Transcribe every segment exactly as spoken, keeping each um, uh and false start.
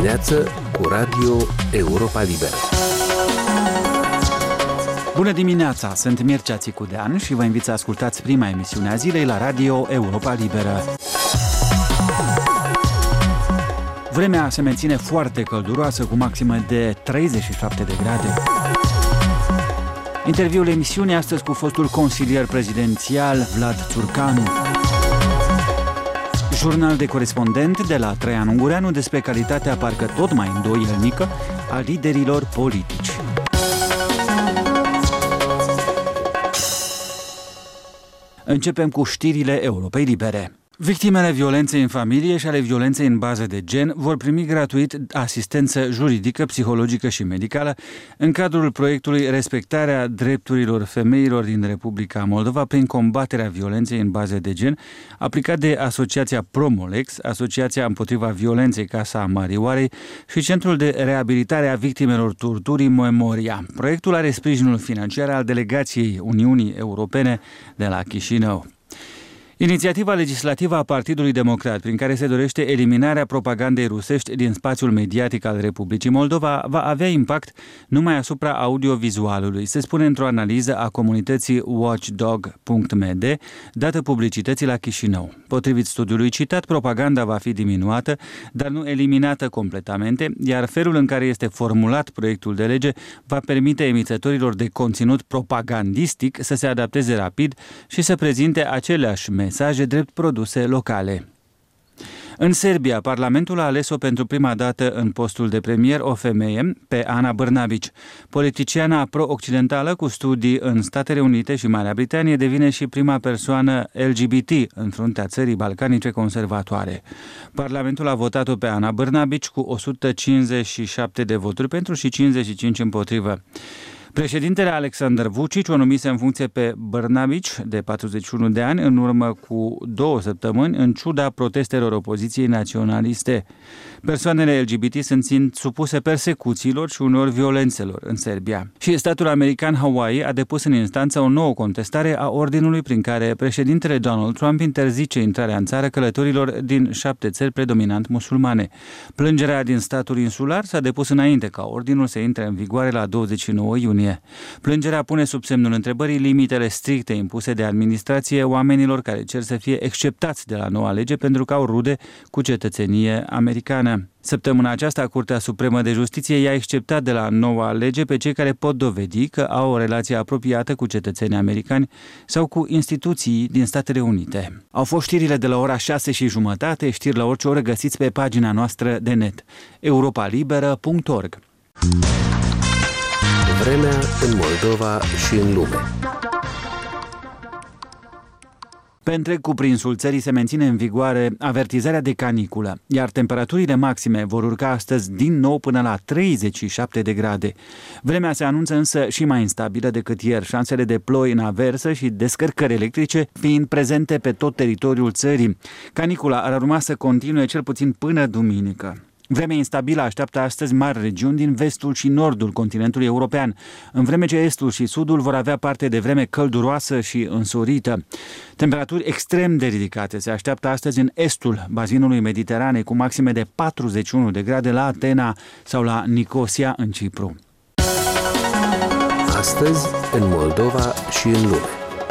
dimineață cu Radio Europa Liberă. Bună dimineața, sunt Mircea Țicudean și vă invit să ascultați prima emisiune a zilei la Radio Europa Liberă. Vremea se menține foarte călduroasă, cu maximă de treizeci și șapte de grade. Interviul emisiunii astăzi cu fostul consilier prezidențial Vlad Țurcanu. Jurnal de corespondent de la Traian Ungureanu despre calitatea parcă tot mai îndoielnică a liderilor politici. Începem cu știrile Europei Libere. Victimele violenței în familie și ale violenței în bază de gen vor primi gratuit asistență juridică, psihologică și medicală în cadrul proiectului Respectarea drepturilor femeilor din Republica Moldova prin combaterea violenței în bază de gen, aplicat de Asociația Promolex, Asociația împotriva violenței Casa Marioarei și Centrul de Reabilitare a Victimelor Torturii Memoria. Proiectul are sprijinul financiar al Delegației Uniunii Europene de la Chișinău. Inițiativa legislativă a Partidului Democrat, prin care se dorește eliminarea propagandei rusești din spațiul mediatic al Republicii Moldova, va avea impact numai asupra audiovizualului, se spune într-o analiză a comunității watchdog punct m d, dată publicității la Chișinău. Potrivit studiului citat, propaganda va fi diminuată, dar nu eliminată completamente, iar felul în care este formulat proiectul de lege va permite emițătorilor de conținut propagandistic să se adapteze rapid și să prezinte aceleași mesaje drept produse locale. În Serbia, Parlamentul a ales-o pentru prima dată în postul de premier o femeie, pe Ana Brnabić. Politiciana pro-occidentală cu studii în Statele Unite și Marea Britanie devine și prima persoană L G B T în fruntea țării balcanice conservatoare. Parlamentul a votat-o pe Ana Brnabić cu o sută cincizeci și șapte de voturi pentru și cincizeci și cinci împotrivă. Președintele Alexander Vučić o numise în funcție pe Brnabić, de patruzeci și unu de ani, în urmă cu două săptămâni, în ciuda protestelor opoziției naționaliste. Persoanele L G B T sunt supuse persecuțiilor și uneori violențelor în Serbia. Și statul american Hawaii a depus în instanță o nouă contestare a ordinului prin care președintele Donald Trump interzice intrarea în țară călătorilor din șapte țări predominant musulmane. Plângerea din statul insular s-a depus înainte ca ordinul să intre în vigoare la douăzeci și nouă iunie. Plângerea pune sub semnul întrebării limitele stricte impuse de administrație oamenilor care cer să fie exceptați de la noua lege pentru că au rude cu cetățenie americană. Săptămâna aceasta, Curtea Supremă de Justiție i-a exceptat de la noua lege pe cei care pot dovedi că au o relație apropiată cu cetățenii americani sau cu instituții din Statele Unite. Au fost știrile de la ora șase și jumătate, știri la orice oră găsiți pe pagina noastră de net, europa liberă punct org. Vremea în Moldova și în lume. Pe întreg cuprinsul țării se menține în vigoare avertizarea de caniculă, iar temperaturile maxime vor urca astăzi din nou până la treizeci și șapte de grade. Vremea se anunță însă și mai instabilă decât ieri, șansele de ploi în aversă și descărcări electrice fiind prezente pe tot teritoriul țării. Canicula ar urma să continue cel puțin până duminică. Vremea instabilă așteaptă astăzi mari regiuni din vestul și nordul continentului european, în vreme ce estul și sudul vor avea parte de vreme călduroasă și însorită. Temperaturi extrem de ridicate se așteaptă astăzi în estul bazinului Mediteranei, cu maxime de patruzeci și unu de grade la Atena sau la Nicosia în Cipru. Astăzi în Moldova și în lume.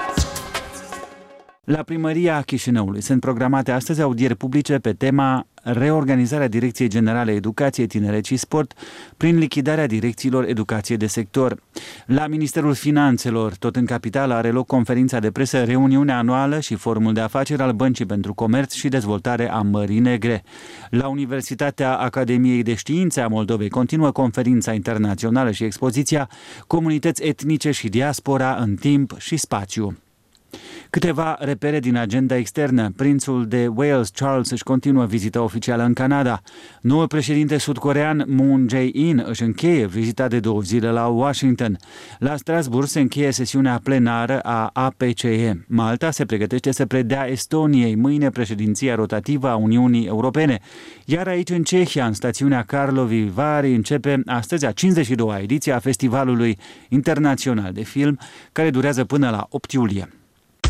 La Primăria Chișinăului sunt programate astăzi audieri publice pe tema reorganizarea Direcției Generale Educație, Tineret și Sport prin lichidarea direcțiilor educație de sector. La Ministerul Finanțelor, tot în capitală, are loc conferința de presă, reuniunea anuală și forumul de afaceri al Băncii pentru Comerț și Dezvoltare a Mării Negre. La Universitatea Academiei de Științe a Moldovei continuă conferința internațională și expoziția Comunități etnice și diaspora în timp și spațiu. Câteva repere din agenda externă. Prințul de Wales, Charles, își continuă vizita oficială în Canada. Noul președinte sud-corean Moon Jae-in își încheie vizita de două zile la Washington. La Strasbourg se încheie sesiunea plenară a A P C E. Malta se pregătește să predea Estoniei mâine președinția rotativă a Uniunii Europene. Iar aici, în Cehia, în stațiunea Karlovy Vary, începe astăzi a cincizeci și doua ediție a Festivalului Internațional de Film, care durează până la opt iulie.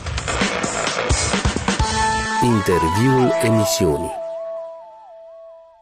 Interviul emisiunii.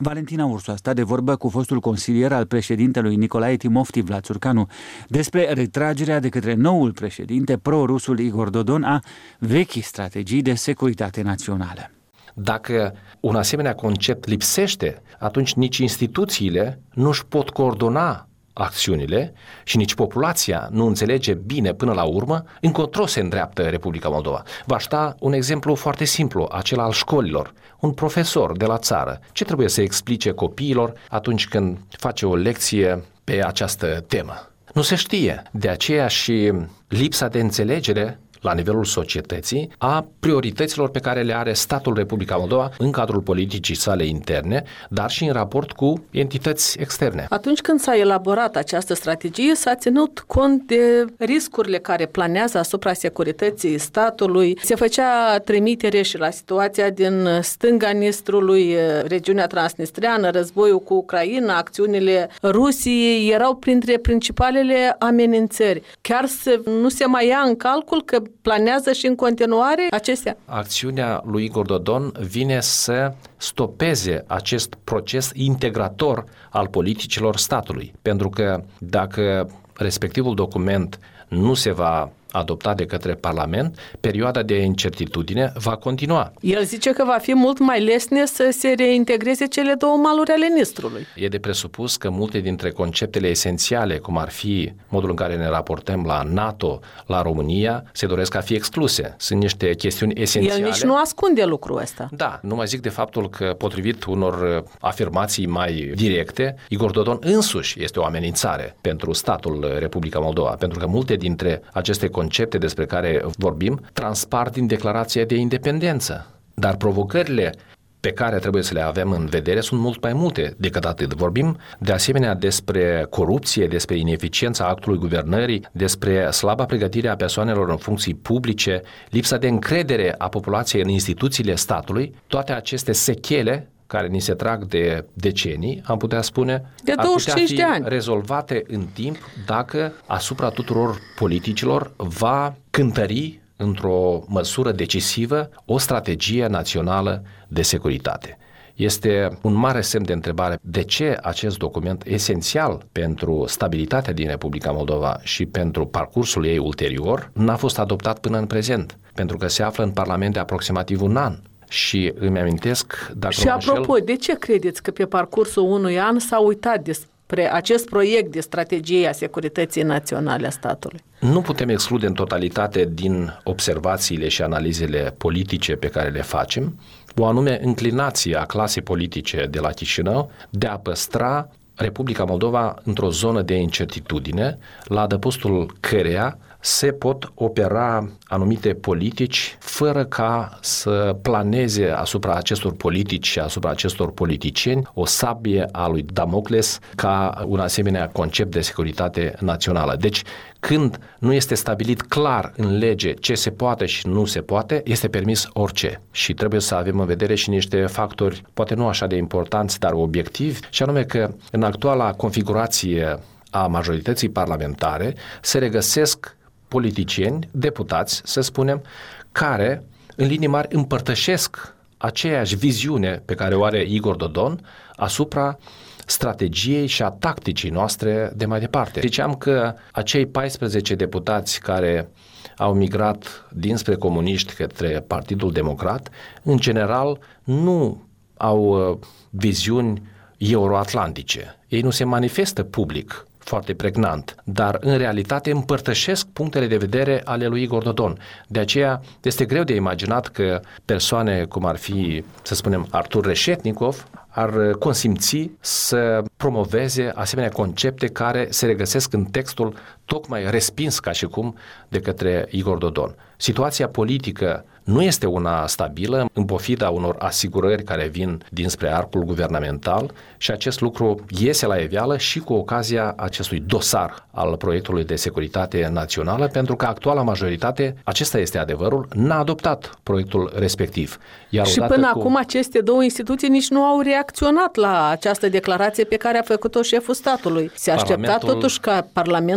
Valentina Ursu a stat de vorbă cu fostul consilier al președintelui Nicolae Timofti, Vlad Țurcanu, despre retragerea de către noul președinte pro-rusul Igor Dodon a vechii strategii de securitate națională. Dacă un asemenea concept lipsește, atunci nici instituțiile nu își pot coordona acțiunile și nici populația nu înțelege bine până la urmă încotro se îndreaptă Republica Moldova. V-aș da un exemplu foarte simplu, acela al școlilor. Un profesor de la țară, ce trebuie să explice copiilor atunci când face o lecție pe această temă? Nu se știe. De aceea și lipsa de înțelegere la nivelul societății a priorităților pe care le are statul Republica Moldova în cadrul politicii sale interne, dar și în raport cu entități externe. Atunci când s-a elaborat această strategie, s-a ținut cont de riscurile care planează asupra securității statului. Se făcea trimitere și la situația din stânga Nistrului, regiunea transnistreană, războiul cu Ucraina, acțiunile Rusiei erau printre principalele amenințări. Chiar să nu se mai ia în calcul că planează și în continuare acestea? Acțiunea lui Igor Dodon vine să stopeze acest proces integrator al politicilor statului. Pentru că dacă respectivul document nu se va adoptat de către Parlament, perioada de incertitudine va continua. El zice că va fi mult mai lesne să se reintegreze cele două maluri ale Nistrului. E de presupus că multe dintre conceptele esențiale, cum ar fi modul în care ne raportăm la NATO, la România, se doresc a fi excluse. Sunt niște chestiuni esențiale. El nici nu ascunde lucrul ăsta. Da, nu mai zic de faptul că, potrivit unor afirmații mai directe, Igor Dodon însuși este o amenințare pentru statul Republica Moldova, pentru că multe dintre aceste concepte despre care vorbim transpar din declarația de independență. Dar provocările pe care trebuie să le avem în vedere sunt mult mai multe decât atât. Vorbim de asemenea despre corupție, despre ineficiența actului guvernării, despre slaba pregătire a persoanelor în funcții publice, lipsa de încredere a populației în instituțiile statului. Toate aceste sechele care ni se trag de decenii, am putea spune, de douăzeci și cinci de ani, rezolvate în timp dacă asupra tuturor politicilor va cântări într-o măsură decisivă o strategie națională de securitate. Este un mare semn de întrebare de ce acest document esențial pentru stabilitatea din Republica Moldova și pentru parcursul ei ulterior n-a fost adoptat până în prezent, pentru că se află în Parlament de aproximativ un an. Și îmi amintesc, dacă Și apropo, de ce credeți că pe parcursul unui an s-a uitat despre acest proiect de strategie a securității naționale a statului? Nu putem exclude în totalitate din observațiile și analizele politice pe care le facem o anume înclinație a clasei politice de la Chișinău de a păstra Republica Moldova într-o zonă de incertitudine, la adăpostul căreia se pot opera anumite politici fără ca să planeze asupra acestor politici și asupra acestor politicieni o sabie a lui Damocles ca un asemenea concept de securitate națională. Deci, când nu este stabilit clar în lege ce se poate și nu se poate, este permis orice. Și trebuie să avem în vedere și niște factori, poate nu așa de importanți, dar obiectivi, și anume că în actuala configurație a majorității parlamentare se regăsesc politicieni, deputați, să spunem, care în linii mari împărtășesc aceeași viziune pe care o are Igor Dodon asupra strategiei și a tacticii noastre de mai departe. Ziceam că acei paisprezece deputați care au migrat dinspre comuniști către Partidul Democrat, în general nu au viziuni euroatlantice. Ei nu se manifestă public foarte pregnant, dar în realitate împărtășesc punctele de vedere ale lui Igor Dodon. De aceea este greu de imaginat că persoane cum ar fi, să spunem, Artur Reșetnikov ar consimți să promoveze asemenea concepte care se regăsesc în textul tocmai respins ca și cum de către Igor Dodon. Situația politică nu este una stabilă, în pofida unor asigurări care vin dinspre arcul guvernamental, și acest lucru iese la iveală și cu ocazia acestui dosar al proiectului de securitate națională, pentru că actuala majoritate, acesta este adevărul, n-a adoptat proiectul respectiv. Iar și până cu... acum aceste două instituții nici nu au reacționat la această declarație pe care a făcut-o șeful statului. Se aștepta Parlamentul... totuși ca Parlamentul și Guvernul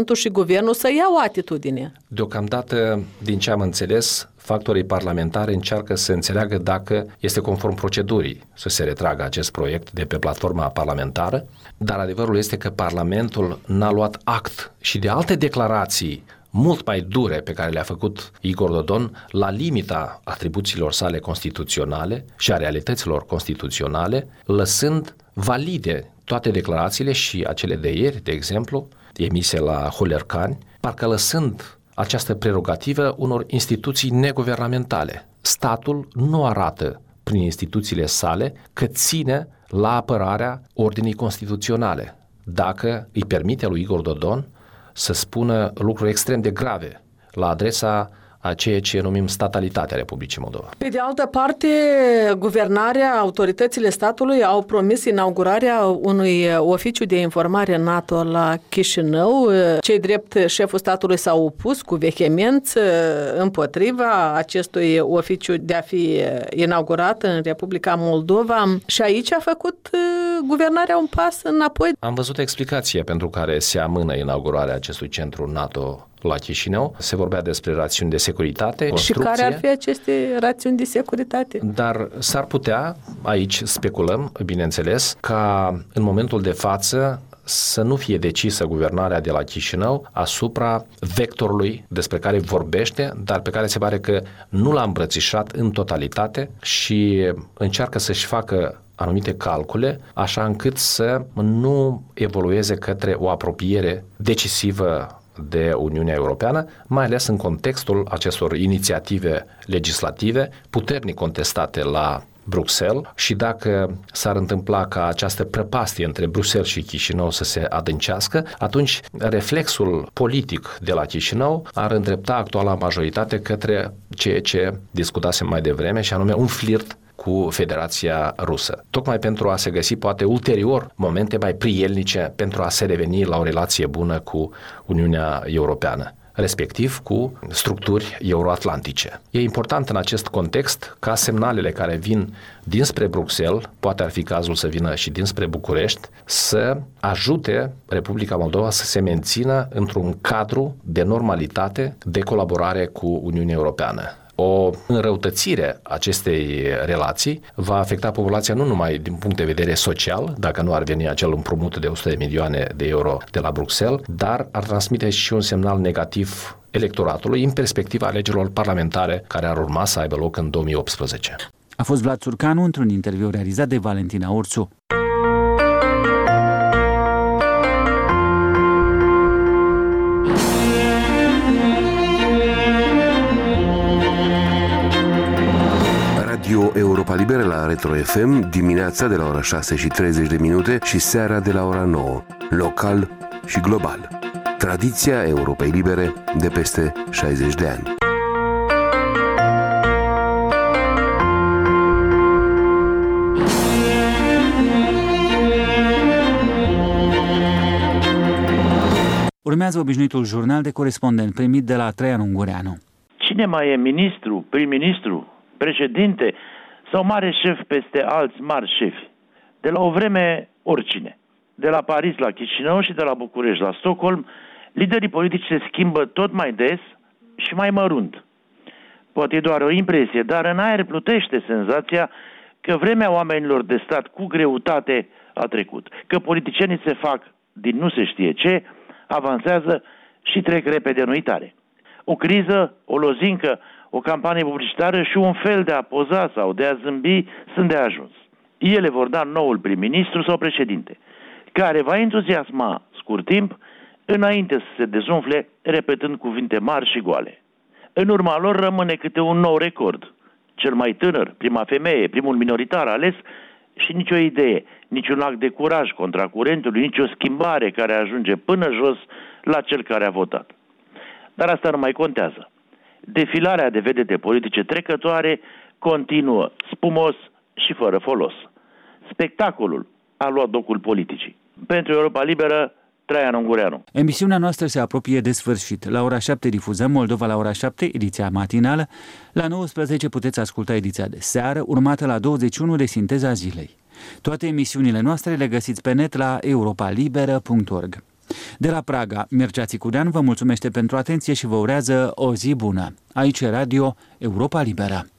guvernul să ia o atitudine. Deocamdată, din ce am înțeles, factorii parlamentari încearcă să înțeleagă dacă este conform procedurii să se retragă acest proiect de pe platforma parlamentară, dar adevărul este că Parlamentul n-a luat act și de alte declarații mult mai dure pe care le-a făcut Igor Dodon la limita atribuțiilor sale constituționale și a realităților constituționale, lăsând valide toate declarațiile și acele de ieri, de exemplu, emise la Holercani, parcă lăsând această prerogativă unor instituții neguvernamentale. Statul nu arată prin instituțiile sale că ține la apărarea ordinii constituționale, dacă îi permite lui Igor Dodon să spună lucruri extrem de grave la adresa a ceea ce numim statalitatea Republicii Moldova. Pe de altă parte, guvernarea, autoritățile statului au promis inaugurarea unui oficiu de informare NATO la Chișinău. Cei drept, șeful statului s-a opus cu vehemență împotriva acestui oficiu de a fi inaugurat în Republica Moldova și aici a făcut guvernarea un pas înapoi. Am văzut explicația pentru care se amână inaugurarea acestui centru NATO la Chișinău. Se vorbea despre rațiuni de securitate, construcție. Și care ar fi aceste rațiuni de securitate? Dar s-ar putea, aici speculăm, bineînțeles, ca în momentul de față să nu fie decisă guvernarea de la Chișinău asupra vectorului despre care vorbește, dar pe care se pare că nu l-a îmbrățișat în totalitate și încearcă să-și facă anumite calcule, așa încât să nu evolueze către o apropiere decisivă de Uniunea Europeană, mai ales în contextul acestor inițiative legislative puternic contestate la Bruxelles și dacă s-ar întâmpla ca această prăpastie între Bruxelles și Chișinău să se adâncească, atunci reflexul politic de la Chișinău ar îndrepta actuala majoritate către ceea ce discutasem mai devreme și anume un flirt cu Federația Rusă, tocmai pentru a se găsi poate ulterior momente mai prielnice pentru a se reveni la o relație bună cu Uniunea Europeană, respectiv cu structuri euroatlantice. E important în acest context ca semnalele care vin dinspre Bruxelles, poate ar fi cazul să vină și dinspre București, să ajute Republica Moldova să se mențină într-un cadru de normalitate, de colaborare cu Uniunea Europeană. O înrăutățire acestei relații va afecta populația nu numai din punct de vedere social, dacă nu ar veni acel împrumut de o sută de milioane de euro de la Bruxelles, dar ar transmite și un semnal negativ electoratului în perspectiva alegerilor parlamentare care ar urma să aibă loc în două mii optsprezece. A fost Vlad Țurcanu într-un interviu realizat de Valentina Ursu. Radio Europa Liberă la Retro F M, dimineața de la ora șase și treizeci de minute și seara de la ora nouă, local și global. Tradiția Europei Libere de peste șaizeci de ani. Urmează obișnuitul jurnal de corespondent primit de la Traian Ungureanu. Cine mai e ministru, prim-ministru, președinte sau mare șef peste alți mari șefi? De la o vreme, oricine. De la Paris la Chișinău și de la București la Stockholm, liderii politici se schimbă tot mai des și mai mărunt. Poate e doar o impresie, dar în aer plutește senzația că vremea oamenilor de stat cu greutate a trecut, că politicienii se fac din nu se știe ce, avansează și trec repede în uitare. O criză, o lozincă, o campanie publicitară și un fel de a poza sau de a zâmbi sunt de ajuns. Ele vor da noul prim-ministru sau președinte, care va entuziasma scurt timp înainte să se dezumfle repetând cuvinte mari și goale. În urma lor rămâne câte un nou record. Cel mai tânăr, prima femeie, primul minoritar ales și nicio idee, niciun act de curaj contra curentului, nicio schimbare care ajunge până jos la cel care a votat. Dar asta nu mai contează. Defilarea de vedete politice trecătoare continuă, spumos și fără folos. Spectacolul a luat locul politicii. Pentru Europa Liberă, Traian Ungureanu. Emisiunea noastră se apropie de sfârșit. La ora șapte difuzăm Moldova la ora șapte, ediția matinală. La nouăsprezece puteți asculta ediția de seară, urmată la douăzeci și unu de Sinteza Zilei. Toate emisiunile noastre le găsiți pe net la europa liberă punct org. De la Praga, Mircea Țicudean vă mulțumește pentru atenție și vă urează o zi bună. Aici e Radio Europa Liberă.